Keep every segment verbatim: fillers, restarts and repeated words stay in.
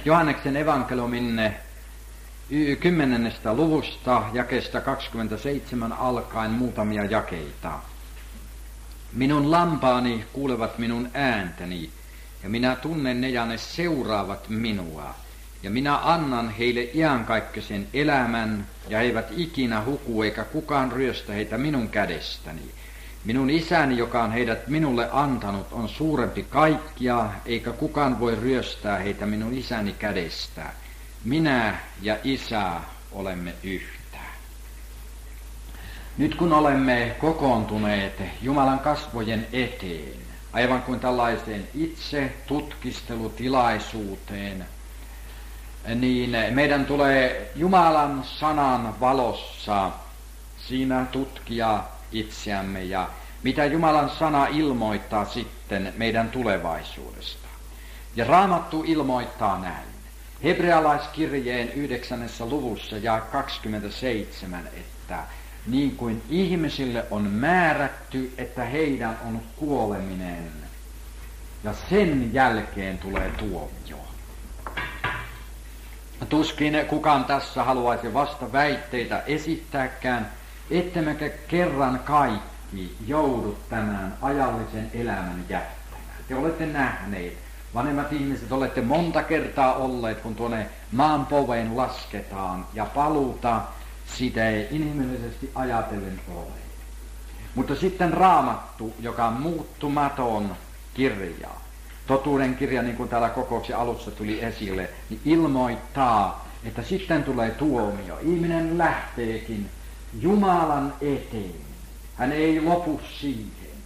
Johanneksen evankeliumin kymmenennestä luvusta, jakeesta kaksikymmentäseitsemän alkaen muutamia jakeita. Minun lampaani kuulevat minun ääntäni, ja minä tunnen ne ja ne seuraavat minua. Ja minä annan heille iankaikkisen elämän, ja he eivät ikinä huku, eikä kukaan ryöstä heitä minun kädestäni. Minun isäni, joka on heidät minulle antanut, on suurempi kaikkia, eikä kukaan voi ryöstää heitä minun isäni kädestä. Minä ja Isä olemme yhtä. Nyt kun olemme kokoontuneet Jumalan kasvojen eteen, aivan kuin tällaiseen itse tutkistelutilaisuuteen, niin meidän tulee Jumalan sanan valossa siinä tutkia itseämme ja mitä Jumalan sana ilmoittaa sitten meidän tulevaisuudesta. Ja Raamattu ilmoittaa näin. Hebrealaiskirjeen yhdeksännessä luvussa ja kaksikymmentäseitsemän, että niin kuin ihmisille on määrätty, että heidän on kuoleminen, ja sen jälkeen tulee tuomio. Tuskin kukaan tässä haluaisi vasta väitteitä esittääkään, ettemäkä kerran kaikki joudu tämän ajallisen elämän jättämään. Te olette nähneet, vanhemmat ihmiset, olette monta kertaa olleet, kun tuonne maan poveen lasketaan, ja paluuta sitä ei inhimillisesti ajatellen ole. Mutta sitten Raamattu, joka on muuttumaton kirja, totuuden kirja, niin kuin täällä kokouksen alussa tuli esille, niin ilmoittaa, että sitten tulee tuomio. Ihminen lähteekin Jumalan eteen. Hän ei lopu siihen.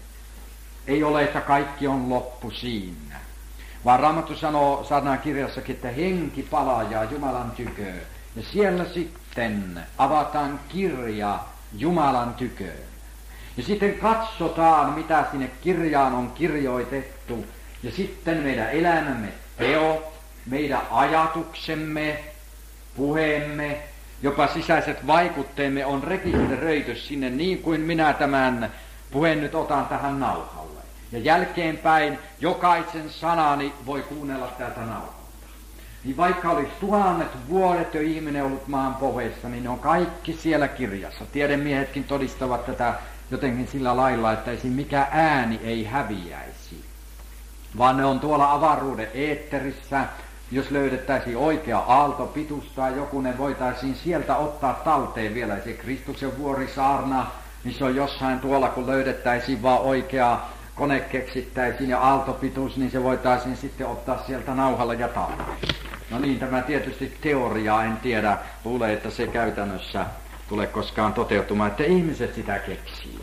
Ei ole, että kaikki on loppu siinä. Vaan Raamattu sanoo sanakirjassakin, että henki palaa Jumalan tyköön. Ja siellä sitten avataan kirja Jumalan tyköön. Ja sitten katsotaan, mitä sinne kirjaan on kirjoitettu. Ja sitten meidän elämämme teot, meidän ajatuksemme, puheemme, jopa sisäiset vaikutteemme on rekisteröity sinne niin kuin minä tämän puheen nyt otan tähän nauhalle. Ja jälkeenpäin jokaisen sanani voi kuunnella täältä nauhalta. Niin vaikka olisi tuhannet vuodet jo ihminen ollut maan poveissa, niin ne on kaikki siellä kirjassa. Tiedemiehetkin todistavat tätä jotenkin sillä lailla, että ei mikä ääni ei häviäisi. Vaan ne on tuolla avaruuden eetterissä. Jos löydettäisiin oikea aaltopituus tai joku, ne voitaisiin sieltä ottaa talteen vielä. Se Kristuksen vuorisaarna, niin se on jossain tuolla, kun löydettäisiin vaan oikea kone keksittäisiin ja aaltopituus, niin se voitaisiin sitten ottaa sieltä nauhalla ja talteen. No niin, tämä tietysti teoriaa, en tiedä, luulee, että se käytännössä tulee koskaan toteutumaan, että ihmiset sitä keksii.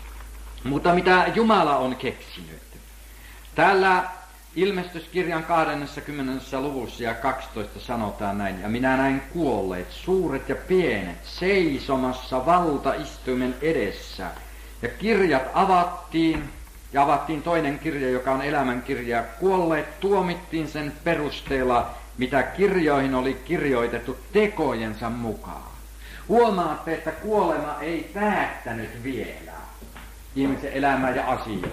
Mutta mitä Jumala on keksinyt? Täällä Ilmestyskirjan kahdeskymmenes luvussa ja kaksitoista sanotaan näin, ja minä näin kuolleet, suuret ja pienet, seisomassa valtaistuimen edessä, ja kirjat avattiin, ja avattiin toinen kirja, joka on elämänkirja, kuolleet tuomittiin sen perusteella, mitä kirjoihin oli kirjoitettu tekojensa mukaan. Huomaatte, että kuolema ei päättänyt vielä ihmisen elämää ja asioita.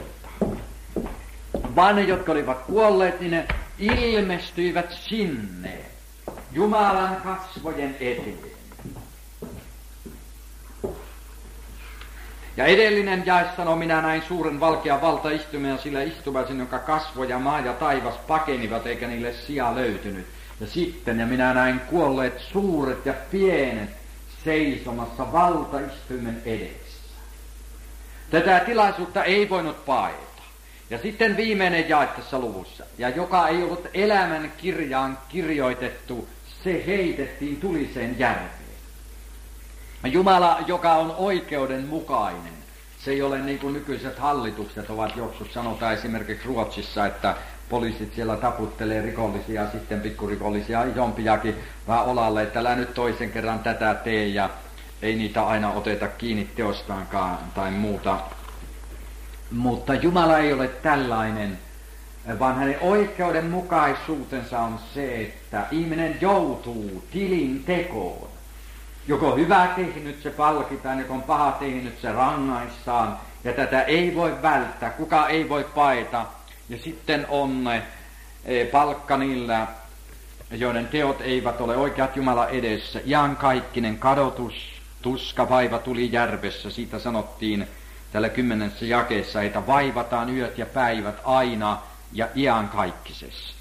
Vaan ne, jotka olivat kuolleet, niin ne ilmestyivät sinne Jumalan kasvojen eteen. Ja edellinen jae sanoo, minä näin suuren valkean valtaistuimen ja sillä istuvaisen, jonka kasvoja maa ja taivas pakenivat, eikä niille sijaa löytynyt. Ja sitten, ja minä näin kuolleet suuret ja pienet seisomassa valtaistuimen edessä. Tätä tilaisuutta ei voinut paeta. Ja sitten viimeinen jae tässä luvussa, ja joka ei ollut elämän kirjaan kirjoitettu, se heitettiin tuliseen järveen. Jumala, joka on oikeudenmukainen, se ei ole niin kuin nykyiset hallitukset ovat joskus, sanotaan esimerkiksi Ruotsissa, että poliisit siellä taputtelee rikollisia, sitten pikkurikollisia, isompiakin vaan olalle, että älä nyt toisen kerran tätä tee, ja ei niitä aina oteta kiinni teostaankaan tai muuta. Mutta Jumala ei ole tällainen, vaan hänen oikeudenmukaisuutensa on se, että ihminen joutuu tilin tekoon. Joko hyvä tehnyt, se palkitaan, joko on paha tehnyt, se rangaistaan. Ja tätä ei voi välttää, kuka ei voi paeta. Ja sitten on palkka niillä, joiden teot eivät ole oikeat Jumala edessä. Iankaikkinen kadotus, tuska, vaiva tuli järvessä. Siitä sanottiin tällä kymmenessä jakeessa, että vaivataan yöt ja päivät aina ja iankaikkisesti.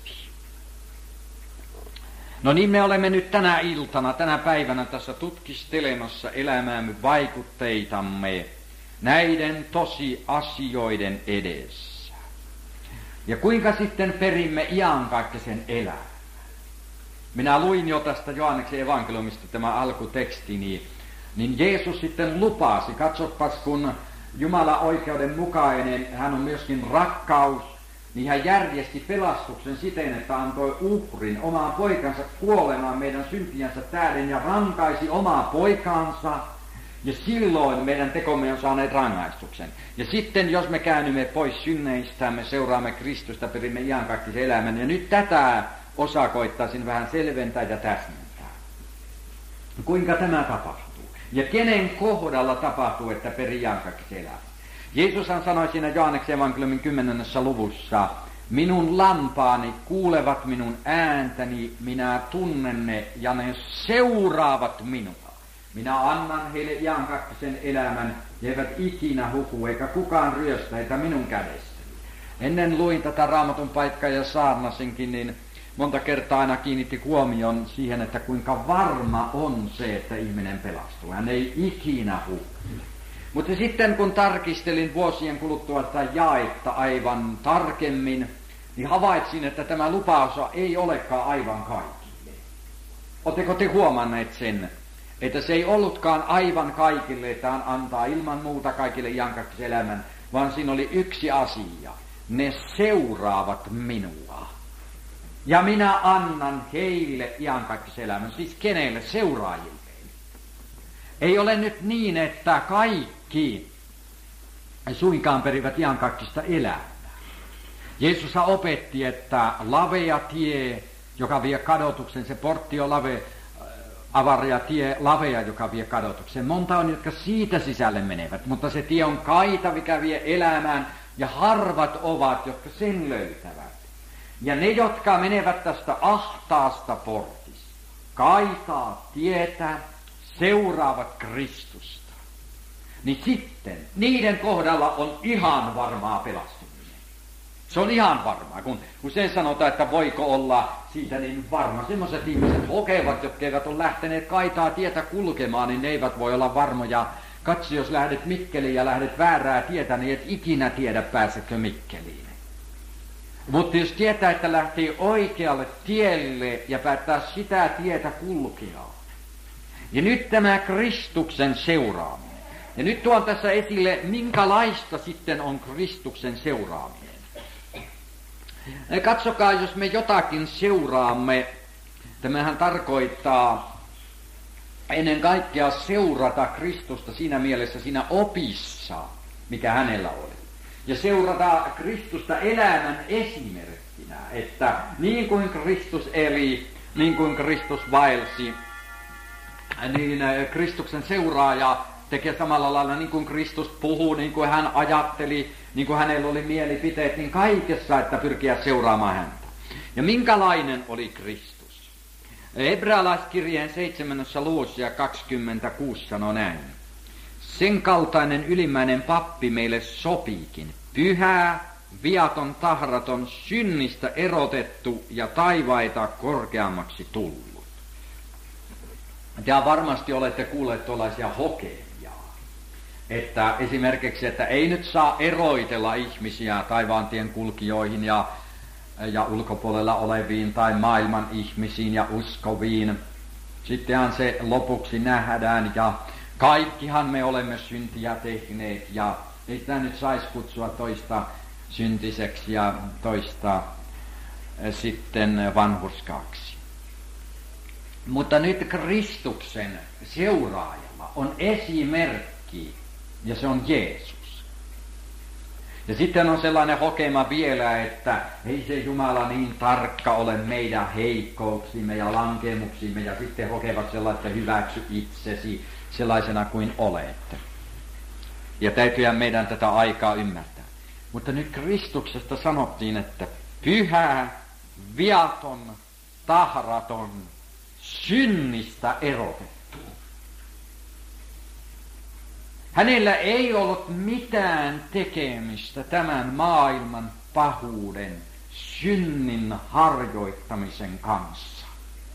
No niin, me olemme nyt tänä iltana, tänä päivänä tässä tutkistelemassa elämäämme vaikutteitamme näiden tosiasioiden edessä. Ja kuinka sitten perimme iankaikkisen elämän? Minä luin jo tästä Johanneksen evankeliumista tämä alkuteksti, niin, niin Jeesus sitten lupasi, katsopas kun Jumala oikeudenmukainen, hän on myöskin rakkaus, niin hän järjesti pelastuksen siten, että antoi uhrin omaan poikansa kuolemaan meidän syntiänsä tähden ja rankaisi omaa poikaansa. Ja silloin meidän tekomme on saaneet rangaistuksen. Ja sitten jos me käännymme pois synneistämme, seuraamme Kristusta, perimme iankaikkisen elämän. Ja nyt tätä osaa koittaisin vähän selventää ja täsmentää. Kuinka tämä tapahtuu? Ja kenen kohdalla tapahtuu, että peri iankaikkisen elämän? Jeesushan sanoi siinä Johanneksen evankeliumin kymmenennessä luvussa, minun lampaani kuulevat minun ääntäni, minä tunnen ne ja ne seuraavat minua. Minä annan heille iankaikkisen elämän, he eivät ikinä huku, eikä kukaan ryöstä heitä minun kädestäni. Ennen luin tätä Raamatun paikkaa ja saarnasinkin, niin monta kertaa aina kiinnitti huomion siihen, että kuinka varma on se, että ihminen pelastuu. Hän ei ikinä huku. Mutta sitten kun tarkistelin vuosien kuluttua sitä jaetta aivan tarkemmin, niin havaitsin, että tämä lupaus ei olekaan aivan kaikille. Oletteko te huomanneet sen, että se ei ollutkaan aivan kaikille, että hän antaa ilman muuta kaikille iankaikkisen elämän, vaan siinä oli yksi asia. Ne seuraavat minua. Ja minä annan heille iankaikkisen elämän. Siis kenelle? Seuraajille. Ei ole nyt niin, että kaikki suinkaan perivät iankaikkista elämää. Jeesus opetti, että lavea tie, joka vie kadotuksen, se portti on lave, avaria tie, lavea, joka vie kadotuksen. Monta on, jotka siitä sisälle menevät, mutta se tie on kaita, mikä vie elämään, ja harvat ovat, jotka sen löytävät. Ja ne, jotka menevät tästä ahtaasta portista, kaitaa tietä, seuraavat Kristusta, niin sitten niiden kohdalla on ihan varmaa pelastuminen. Se on ihan varmaa, kun usein sanotaan, että voiko olla siitä niin varma. Sellaiset ihmiset hokevat, jotka eivät ole lähteneet kaitaa tietä kulkemaan, niin ne eivät voi olla varmoja. Katso, jos lähdet Mikkeliin ja lähdet väärää tietä, niin et ikinä tiedä pääsekö Mikkeliin. Mutta jos tietää, että lähtee oikealle tielle ja päättää sitä tietä kulkea. Ja nyt tämä Kristuksen seuraaminen. Ja nyt tuon tässä esille, minkälaista sitten on Kristuksen seuraaminen. Katsokaa, jos me jotakin seuraamme, tämähän tarkoittaa ennen kaikkea seurata Kristusta siinä mielessä, siinä opissa, mikä hänellä oli. Ja seurata Kristusta elämän esimerkkinä, että niin kuin Kristus eli, niin kuin Kristus vaelsi, niin Kristuksen seuraaja tekee samalla lailla, niin kuin Kristus puhuu, niin kuin hän ajatteli, niin kuin hänellä oli mielipiteet, niin kaikessa, että pyrkiä seuraamaan häntä. Ja minkälainen oli Kristus? Hebrealaiskirjeen seitsemännessä luvussa ja kaksikymmentäkuusi sanoo näin. Sen kaltainen ylimmäinen pappi meille sopiikin, pyhä, viaton, tahraton, synnistä erotettu ja taivaita korkeammaksi tullut. Te varmasti olette kuulleet tuollaisia hokeja, että esimerkiksi, että ei nyt saa eroitella ihmisiä taivaantien kulkijoihin ja, ja ulkopuolella oleviin tai maailman ihmisiin ja uskoviin. Sittenhän se lopuksi nähdään ja kaikkihan me olemme syntiä tehneet ja ei sitä nyt saisi kutsua toista syntiseksi ja toista sitten vanhurskaaksi. Mutta nyt Kristuksen seuraajalla on esimerkki, ja se on Jeesus. Ja sitten on sellainen hokema vielä, että ei se Jumala niin tarkka ole meidän heikkouksimme ja lankemuksimme, ja sitten hokevat sellaista, hyväksy itsesi sellaisena kuin olette. Ja täytyyhän meidän tätä aikaa ymmärtää. Mutta nyt Kristuksesta sanottiin, että pyhä, viaton, tahraton, synnistä erotettu. Hänellä ei ollut mitään tekemistä tämän maailman pahuuden, synnin harjoittamisen kanssa.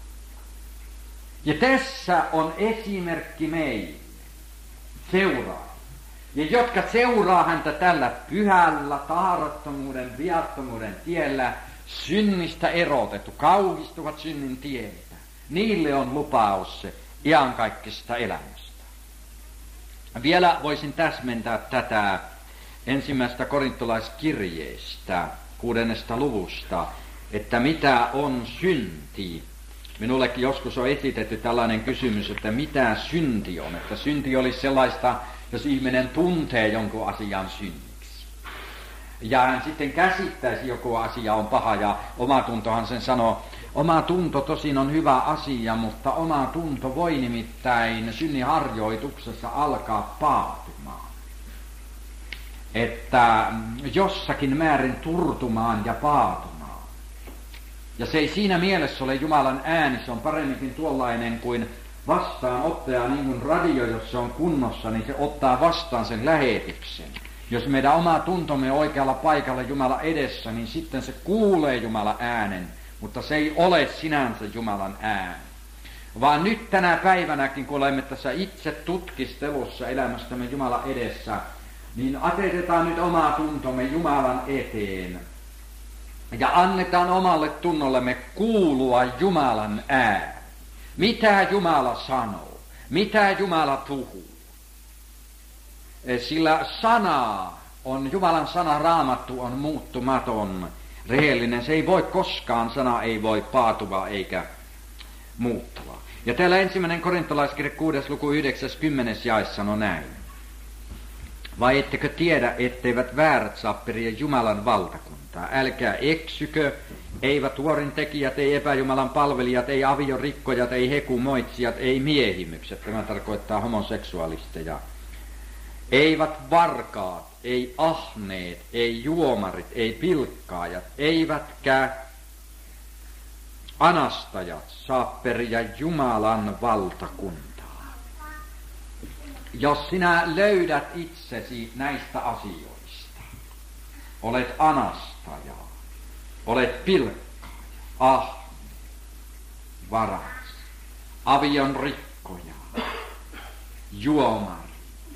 Ja tässä on esimerkki meille. Seuraa. Ja jotka seuraa häntä tällä pyhällä, tahrattomuuden, viattomuuden tiellä, synnistä erotettu, kauhistuvat synnin tieltä. Niille on lupaus se iankaikkisesta elämästä. Vielä voisin täsmentää tätä ensimmäistä korintolaiskirjeestä, kuudennesta luvusta, että mitä on synti. Minullekin joskus on esitetty tällainen kysymys, että mitä synti on. Että synti olisi sellaista, jos ihminen tuntee jonkun asian synniksi. Ja hän sitten käsittäisi joku asia on paha ja oma tuntohan sen sanoo. Oma tunto tosin on hyvä asia, mutta oma tunto voi nimittäin synnin harjoituksessa alkaa paatumaan. Että jossakin määrin turtumaan ja paatumaan. Ja se ei siinä mielessä ole Jumalan ääni, se on paremminkin tuollainen kuin vastaanottaja, niin kuin radio, jos se on kunnossa, niin se ottaa vastaan sen lähetyksen. Jos meidän oma tuntomme on oikealla paikalla Jumala edessä, niin sitten se kuulee Jumalan äänen, mutta se ei ole sinänsä Jumalan ääni. Vaan nyt tänä päivänäkin, kun olemme tässä itse tutkistelussa elämästämme Jumala edessä, niin asetetaan nyt oma tuntomme Jumalan eteen. Ja annetaan omalle tunnollemme kuulua Jumalan ääni. Mitä Jumala sanoo? Mitä Jumala puhuu? Sillä sana on, Jumalan sana, Raamattu on muuttumaton, rehellinen. Se ei voi koskaan, sana ei voi paatua eikä muuttua. Ja täällä ensimmäinen korintolaiskirje kuudes luku yhdeksäskymmenes jae sanoo näin. Vai ettekö tiedä, etteivät väärät saa periä Jumalan valtakuntaa? Älkää eksykö, eivät huorintekijät, ei epäjumalan palvelijat, ei aviorikkojat, ei hekumoitsijat, ei miehimykset. Tämä tarkoittaa homoseksuaalisteja. Eivät varkaat, ei ahneet, ei juomarit, ei pilkkaajat, eivätkä anastajat saa periä Jumalan valtakuntaa. Jos sinä löydät itsesi näistä asioista, olet anastaja, olet pilkkaaja, ahne, varas, avion rikkoja, juomari.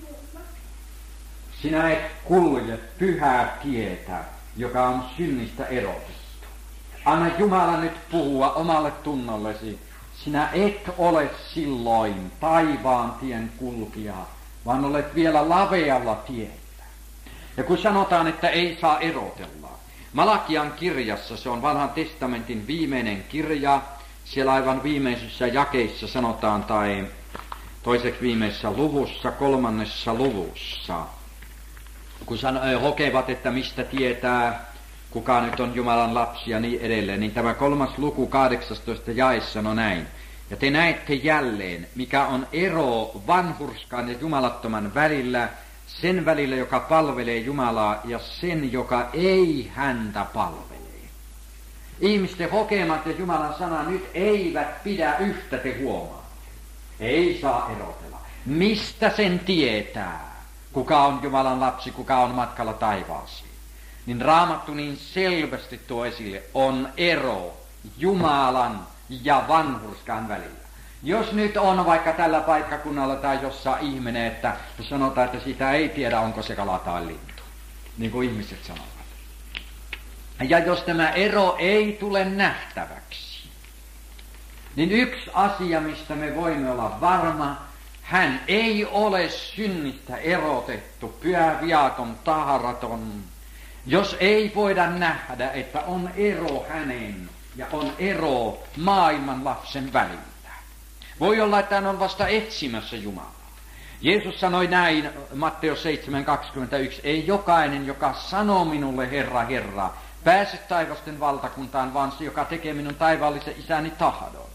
Sinä et kulje pyhää tietä, joka on synnistä erotettu. Anna Jumala nyt puhua omalle tunnollesi. Sinä et ole silloin taivaan tien kulkija, vaan olet vielä lavealla tiellä. Ja kun sanotaan, että ei saa erotella, Malakian kirjassa, se on vanhan testamentin viimeinen kirja, siellä aivan viimeisissä jakeissa sanotaan, tai toiseksi viimeisessä luvussa, kolmannessa luvussa, kun san- hokevat, että mistä tietää, kuka nyt on Jumalan lapsi ja niin edelleen, niin tämä kolmas luku kahdeksastoista jae sanoo näin. Ja te näette jälleen, mikä on ero vanhurskaan ja jumalattoman välillä, sen välillä, joka palvelee Jumalaa, ja sen, joka ei häntä palvele. Ihmisten hokemat ja Jumalan sana nyt eivät pidä yhtä, te huomaatte. Ei saa erotella. Mistä sen tietää, kuka on Jumalan lapsi, kuka on matkalla taivaaseen? Niin Raamattu niin selvästi tuo esille, on ero Jumalan ja vanhurskaan välillä. Jos nyt on vaikka tällä paikkakunnalla tai jossain ihminen, että sanotaan, että sitä ei tiedä, onko se kala tai lintu, niin kuin ihmiset sanovat. Ja jos tämä ero ei tule nähtäväksi, niin yksi asia, mistä me voimme olla varma, hän ei ole synnistä erotettu, pyhä, viaton, tahraton, jos ei voida nähdä, että on ero hänen ja on ero maailman lapsen välillä. Voi olla, että hän on vasta etsimässä Jumalaa. Jeesus sanoi näin, Matteus seitsemän kaksikymmentäyksi, ei jokainen, joka sanoo minulle Herra, Herra, pääse taivasten valtakuntaan, vaan se, joka tekee minun taivaallisen isäni tahdon.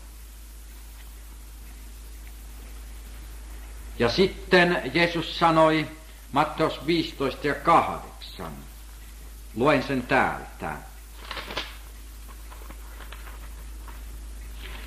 Ja sitten Jeesus sanoi, Matteus viisitoista ja kahdeksan, luen sen täältä.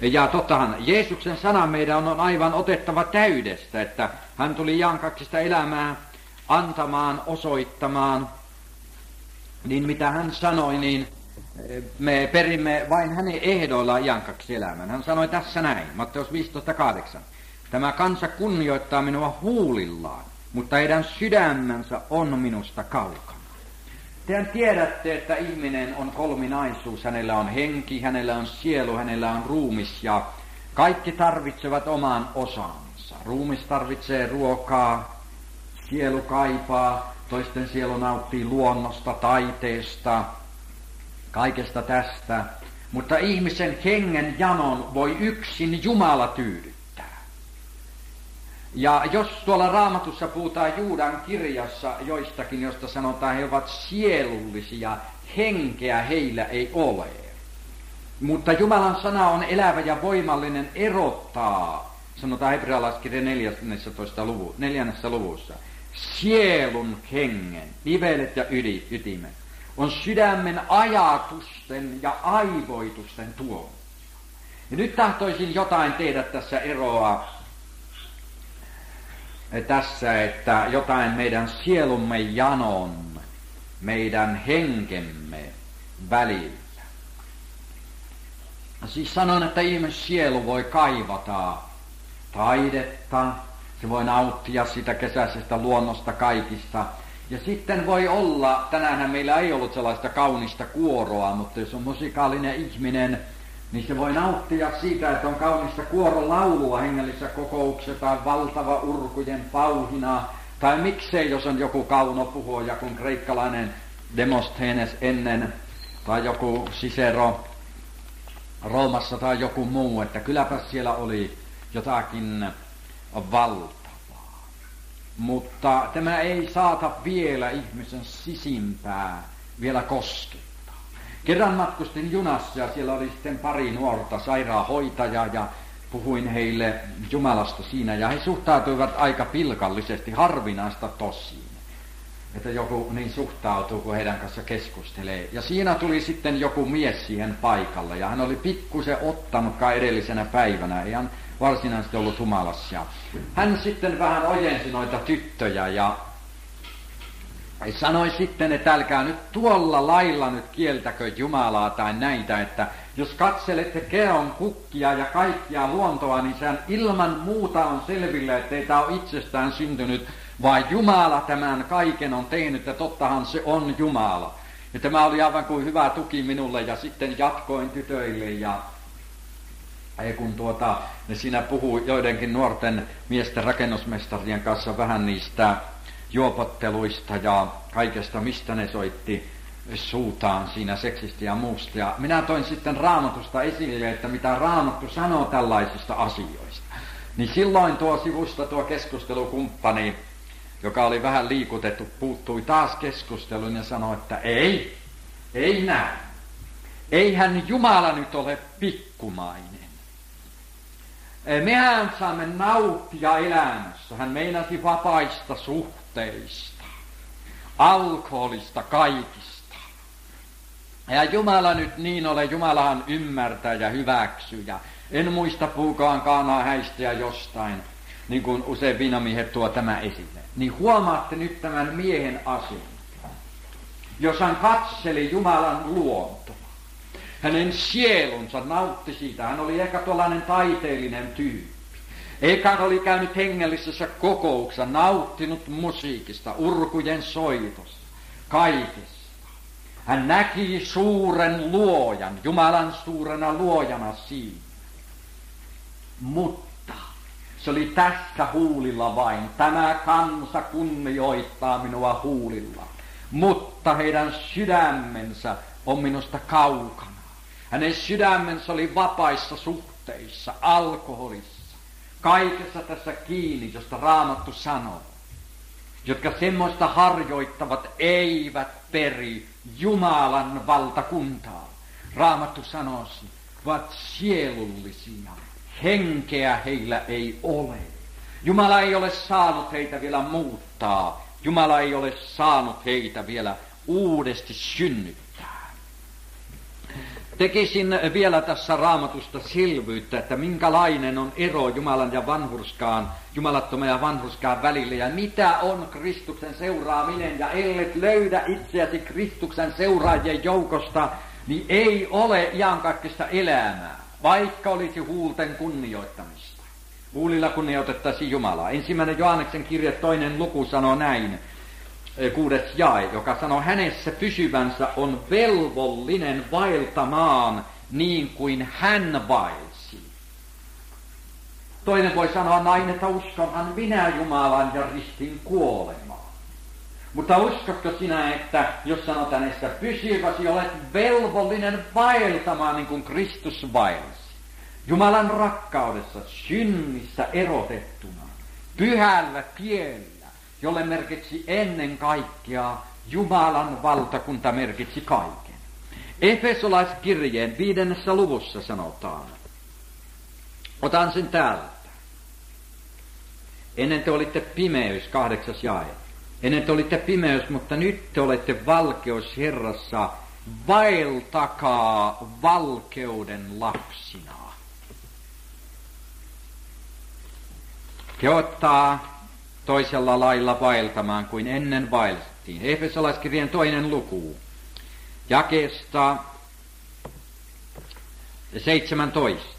Ja tottahan Jeesuksen sana meidän on aivan otettava täydestä, että hän tuli iankaikkista elämää antamaan, osoittamaan, niin mitä hän sanoi, niin me perimme vain hänen ehdoillaan iankaikkisen elämän. Hän sanoi tässä näin, Matteus viisitoista kahdeksan. Tämä kansa kunnioittaa minua huulillaan, mutta heidän sydämensä on minusta kaukana. Tehän tiedätte, että ihminen on kolminaisuus. Hänellä on henki, hänellä on sielu, hänellä on ruumis ja kaikki tarvitsevat oman osansa. Ruumis tarvitsee ruokaa, sielu kaipaa, toisten sielu nauttii luonnosta, taiteesta, kaikesta tästä. Mutta ihmisen hengen janon voi yksin Jumala tyydyttää. Ja jos tuolla Raamatussa puhutaan Juudan kirjassa joistakin, josta sanotaan, he ovat sielullisia, henkeä heillä ei ole. Mutta Jumalan sana on elävä ja voimallinen, erottaa, sanotaan hebrealaiskirjan neljännessä luvu, neljännessä luvussa, sielun hengen, nivelet ja ydi, ytimet, on sydämen ajatusten ja aivoitusten tuomio. Ja nyt tahtoisin jotain tehdä tässä eroa, tässä, että jotain meidän sielumme janon, meidän henkemme välillä. Siis sanon, että ihmissielu voi kaivata taidetta, se voi nauttia sitä kesäisestä luonnosta kaikista. Ja sitten voi olla, tänäänhän meillä ei ollut sellaista kaunista kuoroa, mutta jos on musikaalinen ihminen, niin se voi nauttia siitä, että on kaunista kuorolaulua hengellisessä kokouksessa tai valtava urkujen pauhina. Tai miksei, jos on joku kaunopuhuja, kun kreikkalainen Demosthenes ennen, tai joku Cicero Roomassa tai joku muu, että kylläpä siellä oli jotakin valtavaa. Mutta tämä ei saata vielä ihmisen sisimpää vielä koskea. Kerran matkustin junassa ja siellä oli sitten pari nuorta sairaanhoitajaa ja puhuin heille Jumalasta siinä ja he suhtautuivat aika pilkallisesti, harvinaista tossiin, että joku niin suhtautuu, kun heidän kanssa keskustelee. Ja siinä tuli sitten joku mies siihen paikalle ja hän oli pikkusen ottanutkaan edellisenä päivänä, ei hän varsinaisesti ollut humalassa. Hän sitten vähän ojensi noita tyttöjä ja sanoi sitten, että älkää nyt tuolla lailla nyt kieltäkö Jumalaa tai näitä, että jos katselette keon kukkia ja kaikkia luontoa, niin sehän ilman muuta on selvillä, että ei tämä ole itsestään syntynyt, vaan Jumala tämän kaiken on tehnyt ja tottahan se on Jumala. Ja tämä oli aivan kuin hyvä tuki minulle ja sitten jatkoin tytöille ja kun tuota, ne siinä puhui joidenkin nuorten miesten rakennusmestarien kanssa vähän niistä juopotteluista ja kaikesta, mistä ne soitti suutaan siinä seksistä ja muusta. Ja minä toin sitten Raamatusta esille, että mitä Raamattu sanoo tällaisista asioista. Niin silloin tuo sivusta tuo keskustelukumppani, joka oli vähän liikutettu, puuttui taas keskusteluun ja sanoi, että ei, ei näin. Eihän Jumala nyt ole pikkumainen. Mehän saamme nauttia elämässä. Hän meinasi vapaista suhteista, alkoholista, kaikista. Ja Jumala nyt niin ole, Jumalahan ymmärtää ja hyväksyy. Ja en muista puukaan kaanaa häistä ja jostain, niin kuin usein viinamiehet tuo tämä esille. Niin huomaatte nyt tämän miehen asian. Jos hän katseli Jumalan luontoa, hänen sielunsa nautti siitä. Hän oli ehkä tuollainen taiteellinen tyyppi. Eikä hän oli käynyt hengellisessä kokouksessa, nauttinut musiikista, urkujen soitosta, kaikesta. Hän näki suuren luojan, Jumalan suurena luojana siinä. Mutta se oli tässä huulilla vain. Tämä kansa kunnioittaa minua huulilla. Mutta heidän sydämensä on minusta kaukana. Hänen sydämensä oli vapaissa suhteissa, alkoholissa, kaikessa tässä kiinni, josta Raamattu sanoo. Jotka semmoista harjoittavat, eivät peri Jumalan valtakuntaa. Raamattu sanoo, ovat sielullisia, henkeä heillä ei ole. Jumala ei ole saanut heitä vielä muuttaa. Jumala ei ole saanut heitä vielä uudesti synnyttää. Tekisin vielä tässä Raamatusta selvyyttä, että minkälainen on ero Jumalan ja vanhurskaan, jumalattoman ja vanhurskaan välillä, ja mitä on Kristuksen seuraaminen, ja ellet löydä itseäsi Kristuksen seuraajien joukosta, niin ei ole iankaikkista elämää, vaikka olisi huulten kunnioittamista. Huulilla kunnioitettaisiin Jumalaa. Ensimmäinen Johanneksen kirje toinen luku sanoo näin, kuudes jae, joka sanoo, hänessä pysyvänsä on velvollinen vaeltamaan niin kuin hän vaelsi. Toinen voi sanoa näin, että uskonhan minä Jumalan ja ristin kuolemaan. Mutta uskotko sinä, että jos sanotaan, että pysyväsi, olet velvollinen vaeltamaan niin kuin Kristus vaelsi. Jumalan rakkaudessa, synnissä erotettuna, pyhällä tiellä, jolle merkitsi ennen kaikkea Jumalan valtakunta merkitsi kaiken. Efesolaiskirjeen viidennessä luvussa sanotaan, otan sen täältä. Ennen te olitte pimeys, kahdeksas jae. Ennen te olitte pimeys, mutta nyt te olette valkeus Herrassa, vaeltakaa valkeuden lapsina. He ottaa toisella lailla vaeltamaan kuin ennen vaellettiin. Efesolaiskirjeen toinen luku, jakeesta seitsemäntoista.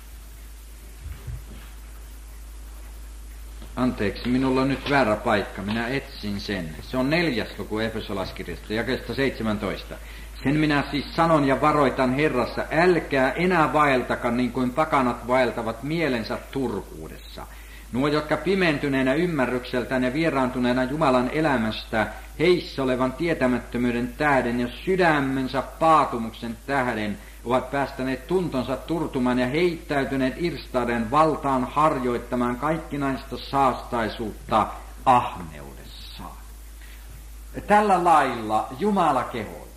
Anteeksi, minulla on nyt väärä paikka, minä etsin sen. Se on neljäs luku Efesolaiskirjasta, jakeesta seitsemäntoista. Sen minä siis sanon ja varoitan Herrassa, älkää enää vaeltaka niin kuin pakanat vaeltavat mielensä turhuudessa. Nuo, jotka pimentyneenä ymmärrykseltään ja vieraantuneena Jumalan elämästä, heissä olevan tietämättömyyden tähden ja sydämensä paatumuksen tähden, ovat päästäneet tuntonsa turtumaan ja heittäytyneet irstauden valtaan harjoittamaan kaikkinaista saastaisuutta ahneudessaan. Tällä lailla Jumala kehoittaa,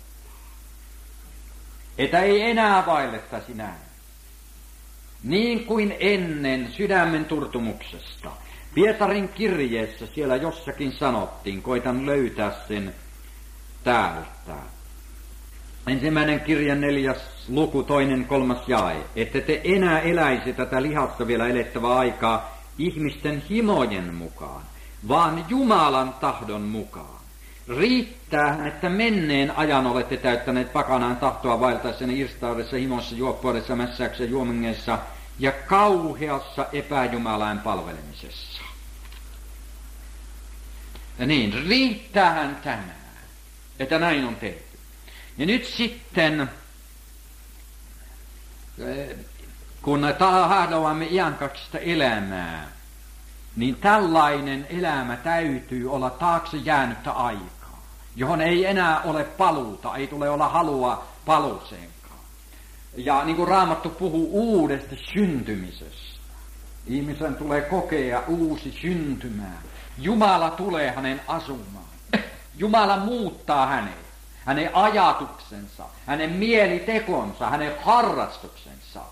että ei enää vaellettaisi näin. Niin kuin ennen sydämen turtumuksesta. Pietarin kirjeessä siellä jossakin sanottiin, koitan löytää sen täältä. Ensimmäinen kirja neljäs luku, toinen kolmas jae. Että te enää eläisi tätä lihassa vielä elettävää aikaa ihmisten himojen mukaan, vaan Jumalan tahdon mukaan. Riittää, että menneen ajan olette täyttäneet pakanaan tahtoa vaeltaessanne irstaudessa, himossa, juoppuudessa, mässäyksessä, juomingeessa ja kauheassa epäjumalain palvelemisessa. Ja niin, riittäähän tämä, että näin on tehty. Ja nyt sitten, kun tahdoamme iankaikkista elämää, niin tällainen elämä täytyy olla taakse jäänyttä aikaa, johon ei enää ole paluuta, ei tule olla halua paluuseenkaan. Ja niin kuin Raamattu puhuu uudesta syntymisestä, ihmisen tulee kokea uusi syntymää. Jumala tulee hänen asumaan. Jumala muuttaa hänet, hänen ajatuksensa, hänen mielitekonsa, hänen harrastuksensa.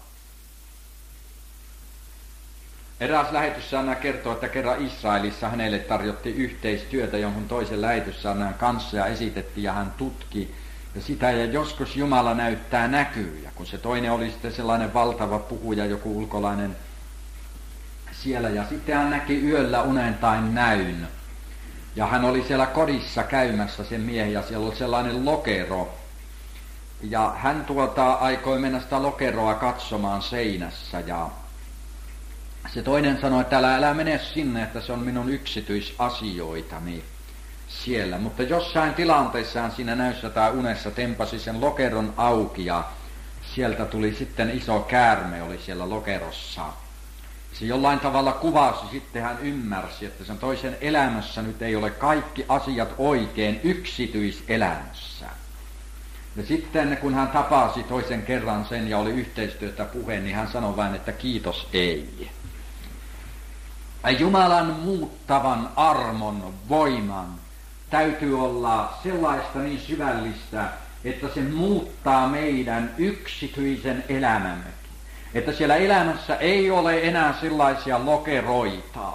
Eräs lähetyssaarnaaja kertoo, että kerran Israelissa hänelle tarjottiin yhteistyötä jonkun toisen lähetyssaarnaajan kanssa ja esitettiin ja hän tutki ja sitä ja joskus Jumala näyttää näkyjä, kun se toinen oli sitten sellainen valtava puhuja, joku ulkolainen siellä ja sitten hän näki yöllä unen tai näyn ja hän oli siellä kodissa käymässä sen miehen ja siellä oli sellainen lokero ja hän tuota aikoi mennä sitä lokeroa katsomaan seinässä ja se toinen sanoi, että älä, älä mene sinne, että se on minun yksityisasioitani siellä. Mutta jossain tilanteessaan siinä näyssä tai unessa tempasi sen lokeron auki ja sieltä tuli sitten iso käärme, oli siellä lokerossa. Se jollain tavalla kuvasi, sitten hän ymmärsi, että sen toisen elämässä nyt ei ole kaikki asiat oikein yksityiselämässä. Ja sitten kun hän tapasi toisen kerran sen ja oli yhteistyötä puhe, niin hän sanoi vain, että kiitos ei. Jumalan muuttavan armon, voiman täytyy olla sellaista niin syvällistä, että se muuttaa meidän yksityisen elämämmekin. Että siellä elämässä ei ole enää sellaisia lokeroita.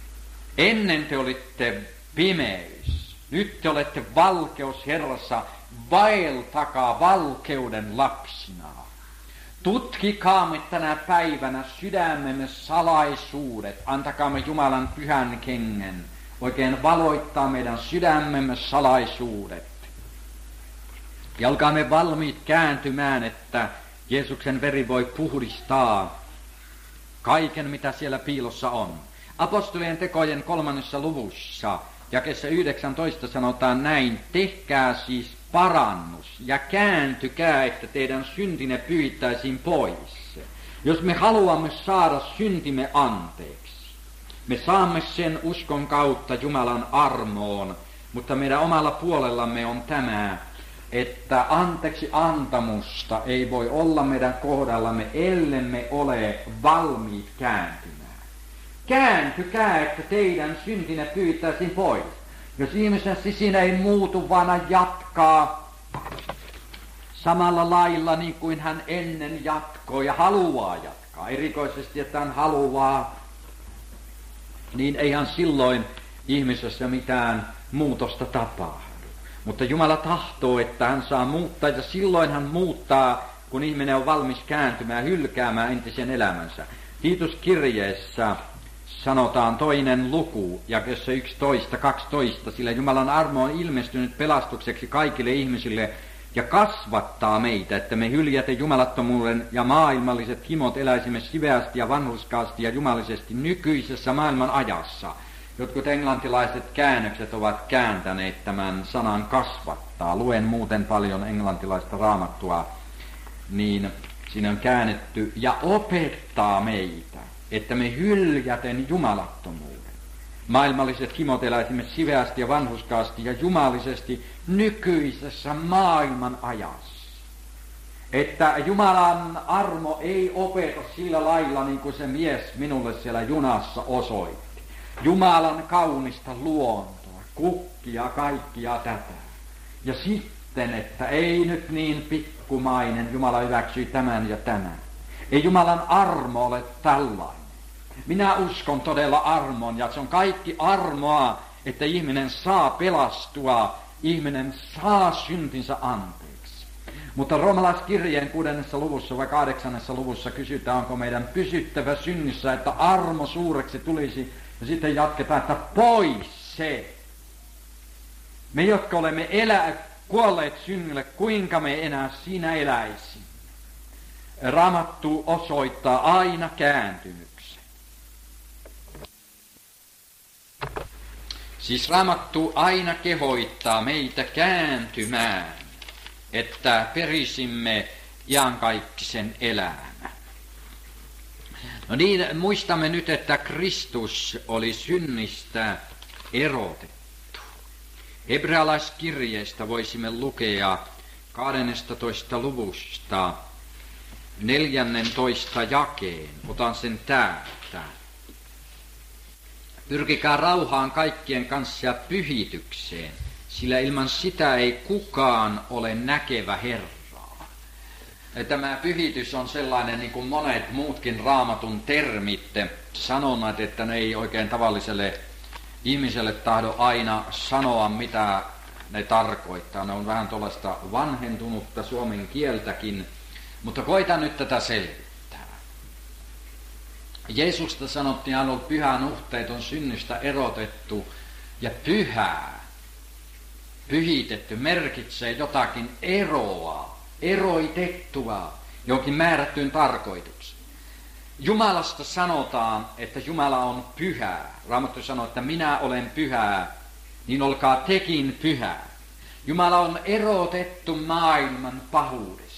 Ennen te olitte pimeys, nyt te olette valkeus Herrassa, vaeltakaa valkeuden lapsina. Tutkikaamme tänä päivänä sydämemme salaisuudet, antakaamme Jumalan pyhän hengen oikein valoittaa meidän sydämemme salaisuudet. Ja olkaamme valmiit kääntymään, että Jeesuksen veri voi puhdistaa kaiken, mitä siellä piilossa on. Apostolien tekojen kolmannessa luvussa, jakeessa yhdeksäntoista sanotaan näin, tehkää siis parannus ja kääntykää, että teidän syntinne pyytäisiin pois. Jos me haluamme saada syntimme anteeksi, me saamme sen uskon kautta Jumalan armoon, mutta meidän omalla puolellamme on tämä, että anteeksi antamusta ei voi olla meidän kohdallamme, ellemme ole valmiit kääntymään. Kääntykää, että teidän syntinne pyytäisiin pois. Jos ihmisen sisin ei muutu, vaan jatkaa samalla lailla niin kuin hän ennen jatkoi ja haluaa jatkaa, erikoisesti että hän haluaa, niin eihän silloin ihmisessä mitään muutosta tapahdu. Mutta Jumala tahtoo, että hän saa muuttaa, ja silloin hän muuttaa, kun ihminen on valmis kääntymään, hylkäämään entisen elämänsä. Tiituskirjeessä sanotaan toinen luku, jakeessa yksitoista kaksitoista, sillä Jumalan armo on ilmestynyt pelastukseksi kaikille ihmisille ja kasvattaa meitä, että me hyljätä jumalattomuuden ja maailmalliset himot eläisimme siveästi ja vanhurskaasti ja jumalisesti nykyisessä maailman ajassa. Jotkut englantilaiset käännökset ovat kääntäneet tämän sanan kasvattaa. Luen muuten paljon englantilaista raamattua, niin siinä on käännetty ja opettaa meitä, että me hyljäten jumalattomuuden. Maailmalliset himot eläisimme siveästi ja vanhurskaasti ja jumalisesti nykyisessä maailman ajassa. Että Jumalan armo ei opeta sillä lailla, niin kuin se mies minulle siellä junassa osoitti. Jumalan kaunista luontoa, kukkia, kaikkia tätä. Ja sitten, että ei nyt niin pikkumainen, Jumala hyväksyi tämän ja tämän. Ei Jumalan armo ole tällainen. Minä uskon todella armon, ja se on kaikki armoa, että ihminen saa pelastua, ihminen saa syntinsä anteeksi. Mutta roomalaiskirjeen kuudennessa luvussa vai kahdeksannessa luvussa kysytään, onko meidän pysyttävä synnissä, että armo suureksi tulisi. Ja sitten jatketaan, että pois se. Me, jotka olemme elä, kuolleet synnille, kuinka me enää siinä eläisimme. Raamattu osoittaa aina kääntymyksen. Siis Raamattu aina kehoittaa meitä kääntymään, että perisimme iankaikkisen elämän. No niin, muistamme nyt, että Kristus oli synnistä erotettu. Hebrealaiskirjeestä voisimme lukea kahdennestatoista luvusta neljännentoista jakeen. Otan sen täältä. Pyrkikää rauhaan kaikkien kanssa ja pyhitykseen, sillä ilman sitä ei kukaan ole näkevä Herraa. Tämä pyhitys on sellainen, niin kuin monet muutkin Raamatun termit, sanonnat, että ne ei oikein tavalliselle ihmiselle tahdo aina sanoa, mitä ne tarkoittaa. Ne on vähän tuollaista vanhentunutta suomen kieltäkin, mutta koitan nyt tätä selvittää. Jeesusta sanottiin, hän on pyhä nuhteeton, synnistä erotettu ja pyhää. Pyhitetty merkitsee jotakin eroa, eroitettua jonkin määrättyyn tarkoitukseen. Jumalasta sanotaan, että Jumala on pyhää. Raamattu sanoo, että minä olen pyhää, niin olkaa tekin pyhää. Jumala on erotettu maailman pahuudesta.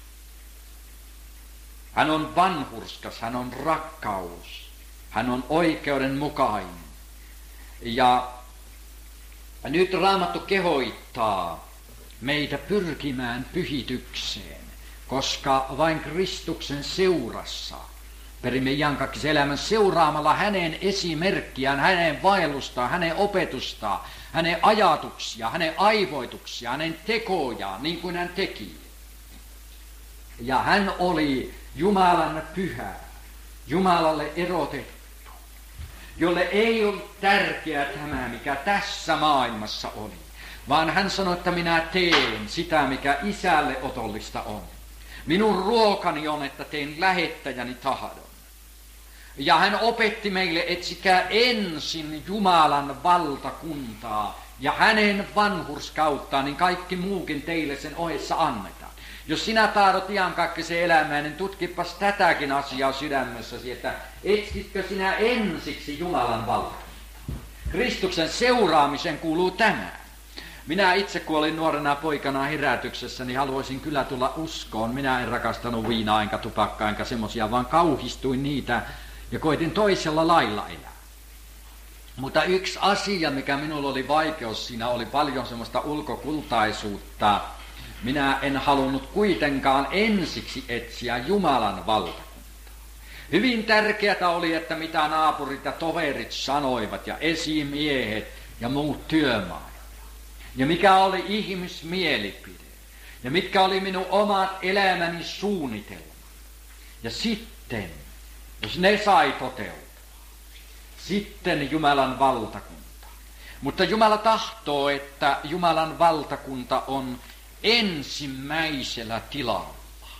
Hän on vanhurskas, hän on rakkaus, hän on oikeudenmukainen. Ja nyt Raamattu kehoittaa meitä pyrkimään pyhitykseen, koska vain Kristuksen seurassa perimme iankaikkisen elämän seuraamalla hänen esimerkkiään, hänen vaellustaan, hänen opetustaan, hänen ajatuksia, hänen aivoituksia, hänen tekojaan, niin kuin hän teki. Ja hän oli Jumalan pyhä, Jumalalle erotettu, jolle ei ollut tärkeää tämä, mikä tässä maailmassa oli, vaan hän sanoi, että minä teen sitä, mikä isälle otollista on. Minun ruokani on, että teen lähettäjäni tahdon. Ja hän opetti meille, etsikää ensin Jumalan valtakuntaa ja hänen vanhurskauttaan, niin kaikki muukin teille sen ohessa annetaan. Jos sinä tahdot iankaikkisen elämään, niin tutkipas tätäkin asiaa sydämessäsi, että etsitkö sinä ensiksi Jumalan valtakuntaa. Kristuksen seuraamisen kuuluu tämä. Minä itse, kun olin nuorena poikana herätyksessä, niin haluaisin kyllä tulla uskoon. Minä en rakastanut viinaa enkä tupakkaa enkä semmoisia, vaan kauhistuin niitä ja koitin toisella lailla elää. Mutta yksi asia, mikä minulla oli vaikeus, siinä oli paljon semmoista ulkokultaisuutta. Minä en halunnut kuitenkaan ensiksi etsiä Jumalan valtakuntaa. Hyvin tärkeää oli, että mitä naapurit ja toverit sanoivat ja esimiehet ja muut työmaat. Ja mikä oli ihmismielipide. Ja mitkä oli minun omat elämäni suunnitelmat. Ja sitten, jos ne sai toteutua, sitten Jumalan valtakunta. Mutta Jumala tahtoo, että Jumalan valtakunta on ensimmäisellä tilalla.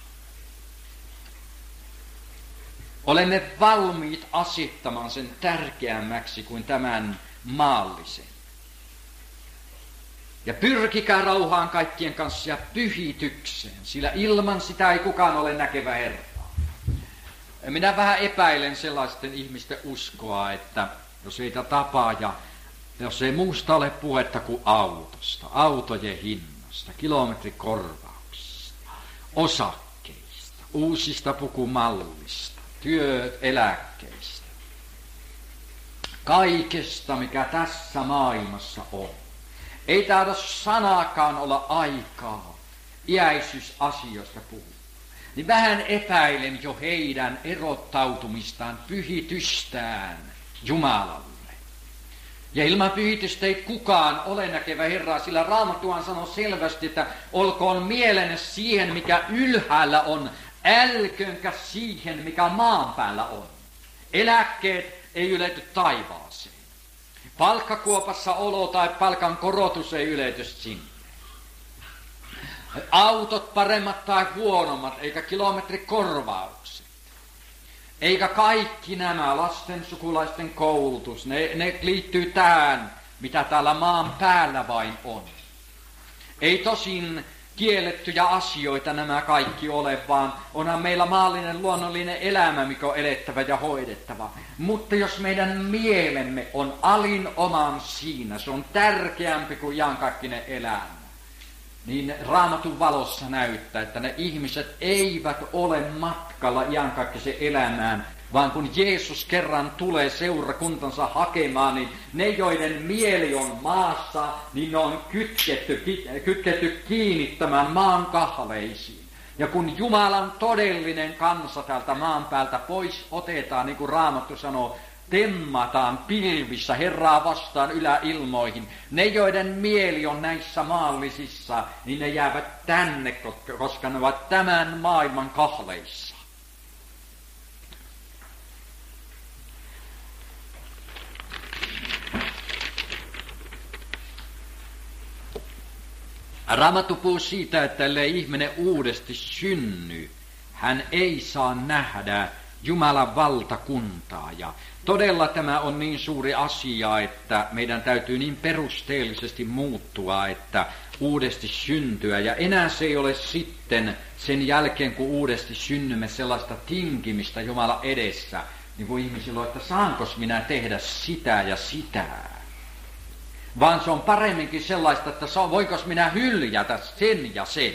Olemme valmiit asettamaan sen tärkeämmäksi kuin tämän maallisen. Ja pyrkikää rauhaan kaikkien kanssa ja pyhitykseen, sillä ilman sitä ei kukaan ole näkevä Herraa. Minä vähän epäilen sellaisten ihmisten uskoa, että jos ei tapaa ja jos ei muusta ole puhetta kuin autosta, autojen hinnasta, kilometrikorvauksista, osakkeista, uusista pukumallista, työeläkkeistä, kaikesta mikä tässä maailmassa on. Ei tahdo sanaakaan olla aikaa iäisyysasioista puhua. Niin vähän epäilen jo heidän erottautumistaan, pyhitystään Jumalalle. Ja ilman pyhitystä ei kukaan ole näkevä Herraa, sillä Raamattuhan sanoo selvästi, että olkoon mielenne siihen, mikä ylhäällä on, älköönkä siihen, mikä maan päällä on. Eläkkeet ei ylety taivaaseen. Palkkakuopassa olo tai palkan korotus ei ylety sinne. Autot paremmat tai huonommat, eikä kilometrikorvaukset. Eikä kaikki nämä lasten sukulaisten koulutus, ne, ne liittyy tähän, mitä täällä maan päällä vain on. Ei tosin kiellettyjä asioita nämä kaikki ole, vaan onhan meillä maallinen luonnollinen elämä, mikä on elettävä ja hoidettava. Mutta jos meidän mielemme on alin oman siinä, se on tärkeämpi kuin iankaikkinen elämä, niin Raamatun valossa näyttää, että ne ihmiset eivät ole matkalla iankaikkisen elämään, vaan kun Jeesus kerran tulee seurakuntansa hakemaan, niin ne, joiden mieli on maassa, niin ne on kytketty, kytketty kiinnittämään maan kahleisiin. Ja kun Jumalan todellinen kansa täältä maan päältä pois otetaan, niin kuin Raamattu sanoo, temmataan pilvissä Herraa vastaan yläilmoihin. Ne, joiden mieli on näissä maallisissa, niin ne jäävät tänne, koska ne ovat tämän maailman kahleissa. Raamattu puhuu siitä, että ellei ihminen uudesti synny, hän ei saa nähdä Jumalan valtakuntaa. Ja todella tämä on niin suuri asia, että meidän täytyy niin perusteellisesti muuttua, että uudesti syntyä. Ja enää se ei ole sitten sen jälkeen, kun uudesti synnymme, sellaista tinkimistä Jumala edessä, niin kuin ihmisillä on, että saankos minä tehdä sitä ja sitä. Vaan se on paremminkin sellaista, että voinkos minä hyljätä sen ja sen.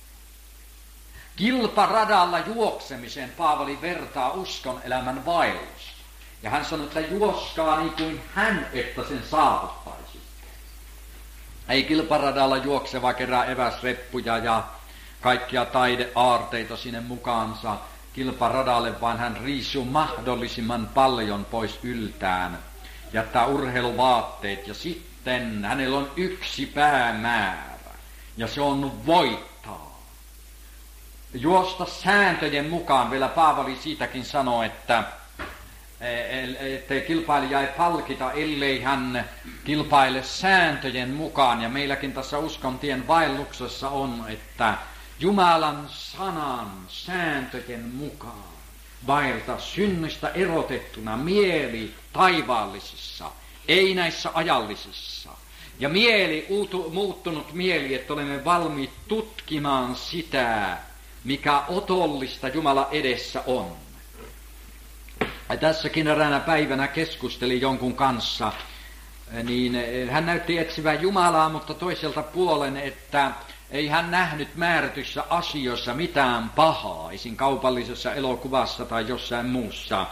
Kilparadalla juoksemisen Paavali vertaa uskon elämän vaellusta. Ja hän sanoi, että juoskaa niin kuin hän, että sen saavuttaisi. Ei kilparadalla juokseva kerää eväsreppuja ja kaikkia taideaarteita sinne mukaansa kilparadalle, vaan hän riisuu mahdollisimman paljon pois yltään. Jättää urheiluvaatteet ja sitten hänellä on yksi päämäärä. Ja se on voittaa. Juosta sääntöjen mukaan, vielä Paavali siitäkin sanoo, että ettei kilpailija ei palkita, ellei hän kilpaile sääntöjen mukaan. Ja meilläkin tässä uskontien vaelluksessa on, että Jumalan sanan sääntöjen mukaan vaelta synnistä erotettuna mieli taivaallisissa, ei näissä ajallisissa. Ja mieli, uutu, muuttunut mieli, että olemme valmiit tutkimaan sitä, mikä otollista Jumala edessä on. Ja tässäkin eräänä päivänä keskustelin jonkun kanssa, niin hän näytti etsivän Jumalaa, mutta toiselta puolen, että ei hän nähnyt määrätyssä asioissa mitään pahaa, esim. Kaupallisessa elokuvassa tai jossain muussa.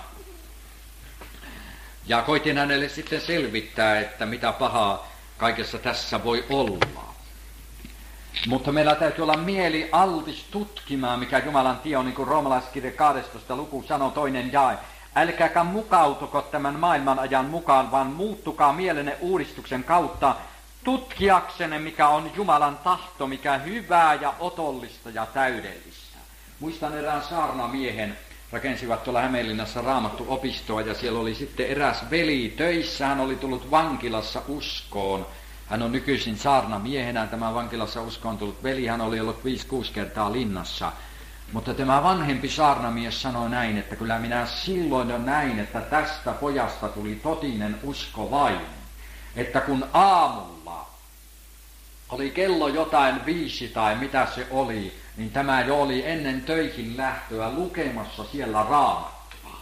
Ja koitin hänelle sitten selvittää, että mitä pahaa kaikessa tässä voi olla. Mutta meillä täytyy olla mieli altis tutkimaan, mikä Jumalan tie on, niin kuin roomalaiskirja kahdestoista luku sanoo toinen jae. Älkääkä mukautuko tämän maailman ajan mukaan, vaan muuttukaa mielenne uudistuksen kautta tutkiaksenne, mikä on Jumalan tahto, mikä hyvää ja otollista ja täydellistä. Muistan erään saarnamiehen, rakensivat tuolla Hämeenlinnassa Raamattu-opistoa, ja siellä oli sitten eräs veli töissä. Hän oli tullut vankilassa uskoon. Hän on nykyisin saarnamiehenä, tämä vankilassa uskoon tullut veli. Hän oli ollut viisi kuusi kertaa linnassa. Mutta tämä vanhempi saarnamies sanoi näin, että kyllä minä silloin jo näin, että tästä pojasta tuli totinen uskovainen. Että kun aamulla oli kello jotain viisi tai mitä se oli, niin tämä jo oli ennen töihin lähtöä lukemassa siellä Raamattua.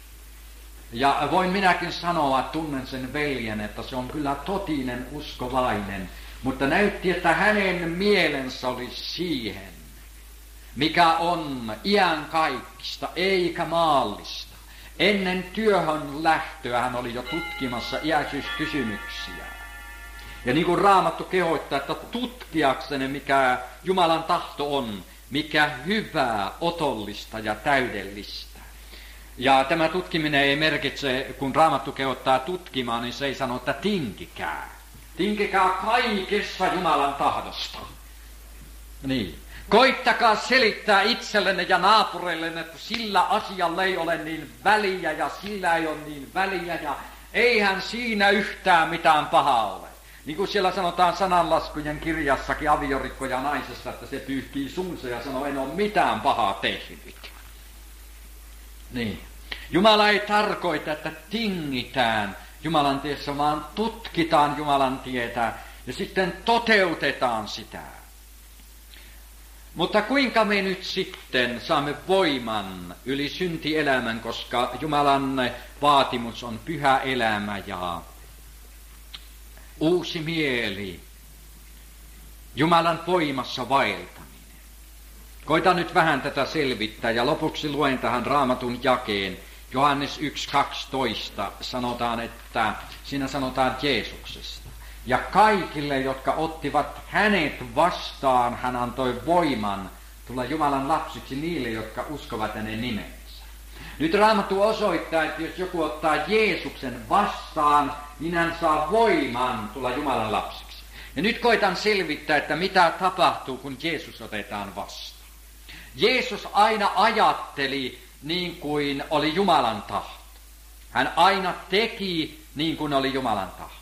Ja voin minäkin sanoa, että tunnen sen veljen, että se on kyllä totinen uskovainen, mutta näytti, että hänen mielensä oli siihen, mikä on iankaikkista eikä maallista. Ennen työhön lähtöä hän oli jo tutkimassa iäisyyskysymyksiä. Ja niin kuin Raamattu kehoittaa, että tutkiaksenne, mikä Jumalan tahto on, mikä hyvää, otollista ja täydellistä. Ja tämä tutkiminen ei merkitse, kun Raamattu kehottaa tutkimaan, niin se ei sano, että tinkikää. Tinkikää kaikessa Jumalan tahdosta. Niin. Koittakaa selittää itsellenne ja naapureillenne, että sillä asialla ei ole niin väliä ja sillä ei ole niin väliä ja eihän siinä yhtään mitään pahaa ole. Niin kuin siellä sanotaan sananlaskujen kirjassakin aviorikko ja naisessa, että se pyyhkii suunsa ja sanoo, en ole mitään pahaa tehnyt. Niin. Jumala ei tarkoita, että tingitään Jumalan tiessä, vaan tutkitaan Jumalan tietä ja sitten toteutetaan sitä. Mutta kuinka me nyt sitten saamme voiman yli syntielämän, koska Jumalan vaatimus on pyhä elämä ja uusi mieli, Jumalan voimassa vaeltaminen. Koitan nyt vähän tätä selvittää ja lopuksi luen tähän Raamatun jakeen. Johannes yksi kaksitoista sanotaan, että siinä sanotaan Jeesuksesta. Ja kaikille, jotka ottivat hänet vastaan, hän antoi voiman tulla Jumalan lapsiksi niille, jotka uskovat hänen nimensä. Nyt Raamattu osoittaa, että jos joku ottaa Jeesuksen vastaan, niin hän saa voiman tulla Jumalan lapsiksi. Ja nyt koitan selvittää, että mitä tapahtuu, kun Jeesus otetaan vastaan. Jeesus aina ajatteli niin kuin oli Jumalan tahto. Hän aina teki niin kuin oli Jumalan tahto.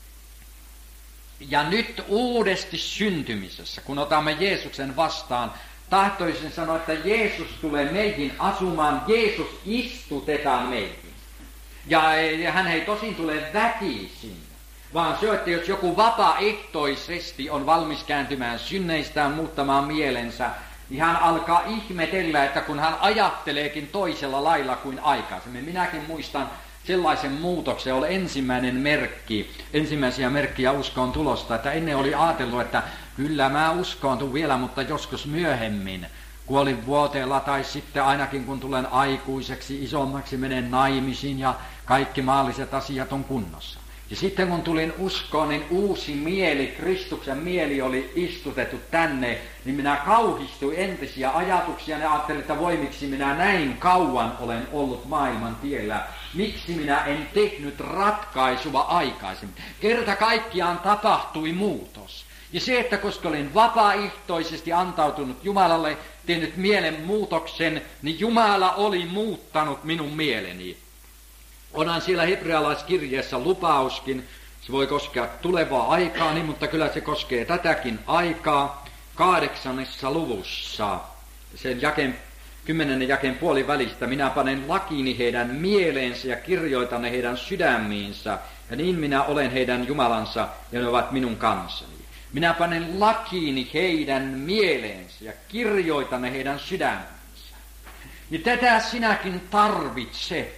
Ja nyt uudesti syntymisessä, kun otamme Jeesuksen vastaan, tahtoisin sanoa, että Jeesus tulee meihin asumaan, Jeesus istutetaan meihin. Ja, ja hän ei tosin tule väkisin, vaan se, että jos joku vapaaehtoisesti on valmis kääntymään synneistään, muuttamaan mielensä, niin hän alkaa ihmetellä, että kun hän ajatteleekin toisella lailla kuin aikaisemmin. Minäkin muistan sellaisen muutoksen, oli ensimmäinen merkki, ensimmäisiä merkkiä uskoon tulosta, että ennen oli ajatellut, että kyllä mä uskoon vielä, mutta joskus myöhemmin, kuolinvuoteella tai sitten ainakin kun tulen aikuiseksi, isommaksi, menen naimisiin ja kaikki maalliset asiat on kunnossa. Ja sitten kun tulin uskoon, niin uusi mieli, Kristuksen mieli oli istutettu tänne, niin minä kauhistuin entisiä ajatuksia ja ajattelin, että voi miksi minä näin kauan olen ollut maailman tiellä. Miksi minä en tehnyt ratkaisua aikaisemmin? Kerta kaikkiaan tapahtui muutos. Ja se, että koska olin vapaaehtoisesti antautunut Jumalalle, tehnyt mielen muutoksen, niin Jumala oli muuttanut minun mieleni. Onhan siellä hebrealaiskirjeessä lupauskin, se voi koskea tulevaa aikaa, niin, mutta kyllä se koskee tätäkin aikaa. Kahdeksannessa luvussa, sen jakeen, kymmenennen jakeen puolin välistä, minä panen lakini heidän mieleensä ja kirjoitan ne heidän sydämiinsä, ja niin minä olen heidän Jumalansa, ja ne ovat minun kansani. Minä panen lakiini heidän mieleensä ja kirjoitan ne heidän sydämiinsä. Ja tätä sinäkin tarvitset,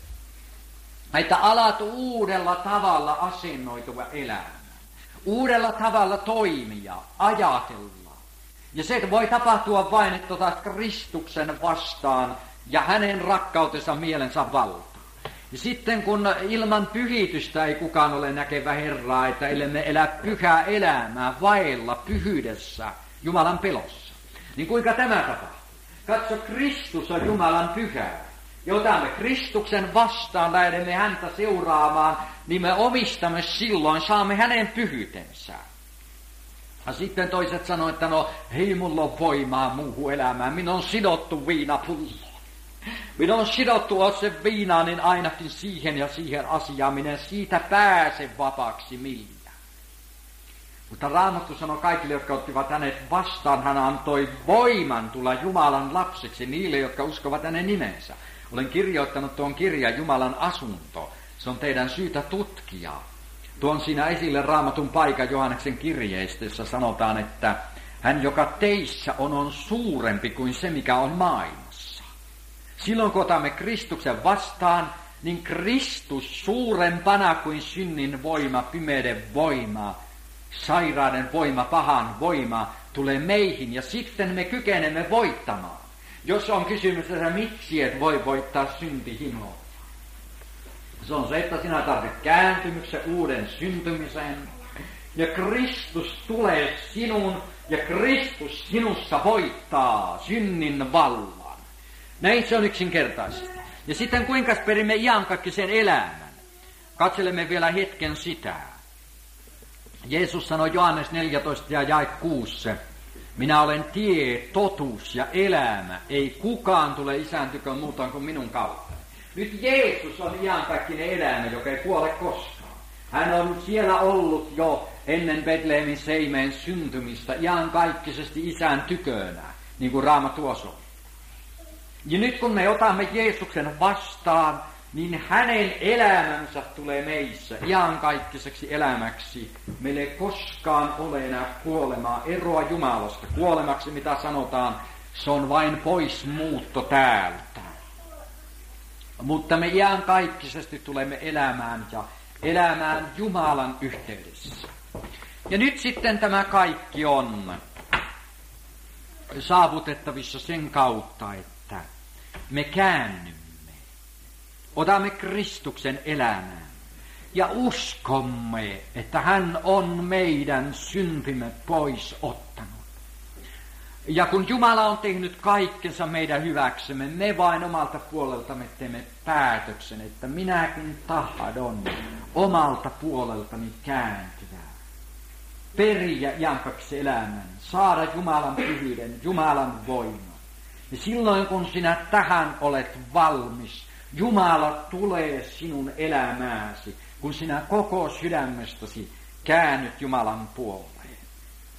että alat uudella tavalla asennoitua elämään, uudella tavalla toimia, ajatella. Ja se voi tapahtua vain, että otat Kristuksen vastaan ja hänen rakkautensa mielensä valtaan. Ja sitten kun ilman pyhitystä ei kukaan ole näkevä Herraa, että ellemme elä pyhää elämää vailla pyhyydessä Jumalan pelossa, niin kuinka tämä tapahtuu? Katso, Kristus on Jumalan pyhää. Ja otamme Kristuksen vastaan, lähdemme häntä seuraamaan, niin me omistamme silloin, saamme hänen pyhyytensä. Ja sitten toiset sanoo, että no, hei mulla on voimaa muuhun elämään, minun on sidottu viinapulloon. Minun on sidottu se viinaan, niin ainakin siihen ja siihen asiaan, minä siitä pääse vapaaksi millään. Mutta Raamattu sanoi kaikille, jotka ottivat hänet vastaan, hän antoi voiman tulla Jumalan lapseksi niille, jotka uskovat hänen nimensä. Olen kirjoittanut tuon kirjan Jumalan asunto. Se on teidän syytä tutkia. Tuon siinä esille Raamatun paikan Johanneksen kirjeistä, jossa sanotaan, että hän, joka teissä on, on suurempi kuin se, mikä on maailmassa. Silloin kun otamme Kristuksen vastaan, niin Kristus suurempana kuin synnin voima, pimeyden voima, sairauden voima, pahan voima tulee meihin ja sitten me kykenemme voittamaan. Jos on kysymys, että miksi et voi voittaa syntihimoa, se on se, että sinä tarvitset kääntymyksen, uuden syntymisen, ja Kristus tulee sinun, ja Kristus sinussa voittaa synnin vallan. Näin se on yksinkertaisesti. Ja sitten kuinka perimme iankaikkisen elämän? Katselemme vielä hetken sitä. Jeesus sanoi Johannes neljätoista ja jae kuusi. Minä olen tie, totuus ja elämä. Ei kukaan tule Isän tykön muuta kuin minun kautta. Nyt Jeesus on iankaikkinen elämä, joka ei kuole koskaan. Hän on siellä ollut jo ennen Betlehemin seimeen syntymistä iankaikkisesti Isän tykönä, niin kuin Raamattu osoittaa. Ja nyt kun me otamme Jeesuksen vastaan, niin hänen elämänsä tulee meissä iankaikkaiseksi elämäksi. Meillä ei koskaan ole enää kuolemaa, eroa Jumalasta. Kuolemaksi, mitä sanotaan, se on vain poismuutto täältä. Mutta me iankaikkisesti tulemme elämään ja elämään Jumalan yhteydessä. Ja nyt sitten tämä kaikki on saavutettavissa sen kautta, että me käännymme. Otamme Kristuksen elämään ja uskomme, että hän on meidän syntimme pois ottanut. Ja kun Jumala on tehnyt kaikkensa meidän hyväksemme, me vain omalta puoleltamme teemme päätöksen, että minäkin tahdon omalta puoleltani kääntyä. Periä iankaikkisen elämän, saada Jumalan pyhyyden, Jumalan voiman. Ja silloin kun sinä tähän olet valmis, Jumala tulee sinun elämääsi, kun sinä koko sydämestäsi käännyt Jumalan puolelle.